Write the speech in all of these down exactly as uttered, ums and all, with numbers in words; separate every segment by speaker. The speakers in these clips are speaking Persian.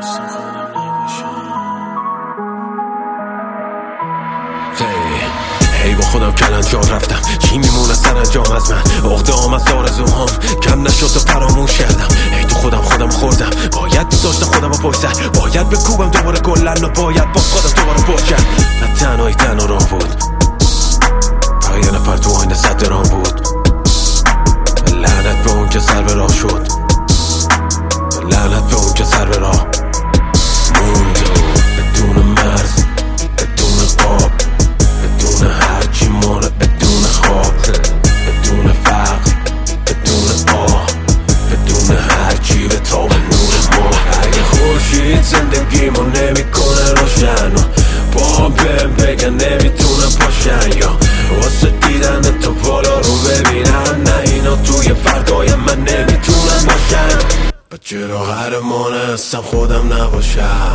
Speaker 1: هی با خودم کلنجار رفتم، چی میمونه سر انجام از من؟ عقده هم از آرزوهام کم نشد و فراموش کردم. هی تو خودم خودم خوردم، باید میذاشتم خودم رو پشت سر، باید بکوبم دوباره گلن و باید با خودم دوباره پشت کرد. و تنهایی تنها راه بود، فقط یه نفر تو آینه صد درام بود. لعنت به اون که سر به راه شد، لعنت به اون که سر به راه موند. بدون مرز، بدون قاب، بدون هرچی مانه، بدون خواب، بدون فقر، بدون آه، بدون هرچی به تاب نور ما. اگه خورشید زندگیمو نمیکنه روشن و با هم بهم بگن نمیتونم پاشن، یا واسه دیدن تو بالا رو ببینن، نه اینا توی فردای من نمیتونن باشن. و چرا قهرمان هستم خودم نباشم؟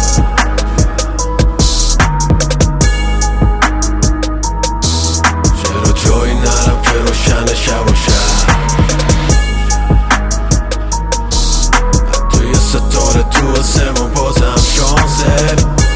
Speaker 1: چرا جایی نرم که روشن شب باشم؟ حتی یه ستاره تو آسمون بازم شانسه.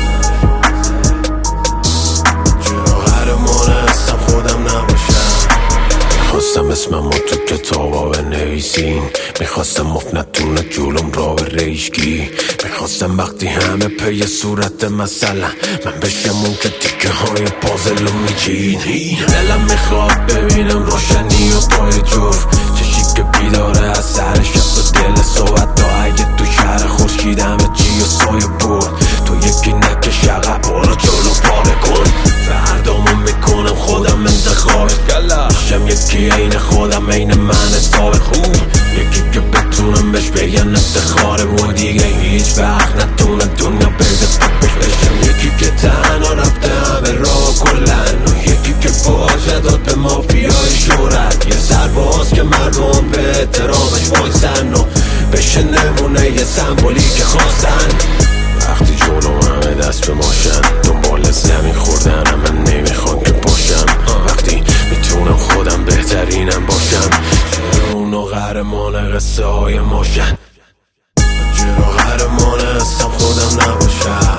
Speaker 1: چرا قهرمان هستم خودم نباشم؟ میخواستم اسمم رو تو کتابا بنویسین، میخواستم مفت نتونه جلوم را به ریشگی، میخواستم وقتی همه پی صورت مثلا من بشم اون که تیکه های پازل رو میچین. دلم میخواد ببینم روشنی و پای جفت، چشی که بیداره از سر شب و دل صحبت تا اگه تو شهر خورشید همه چی و سایه برد، تو یکی نکش عقب برو جلو پاره کن. فردامو میکنم خودم انتخاب، میشم یکی عین خودم عین من حساب خوب، یکی که بتونم بهش بگن افتخاره و دیگه هیچ وقت نتونه دنیا بده پاکش بشم. یکی که تنها رفته همه راه کلن و یکی که باشه داد به مافیای شهرت، یه سرباز که مردم به احترامش وایسن و بشه نمونه یه سمبولی که خواستن. وقتی جلو همه دست به ماشن دنبال زمین خوردن من نمیخوام که باشم، وقتی میتونم خودم بهترینم باشم. چرا اونو قهرمان قصه های ماشن؟ چرا قهرمان هستم خودم نباشم؟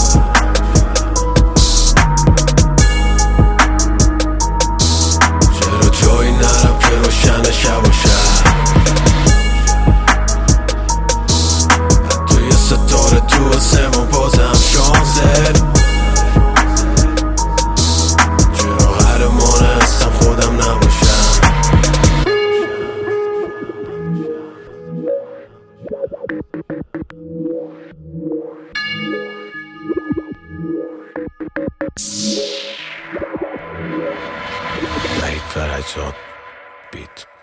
Speaker 1: چرا جایی نرم که روشن شب باشم؟ حتی یه ستاره تو آسمون بازم شانسه. چرا قهرمان هستم خودم نباشم؟ وحید فرجاد بیت.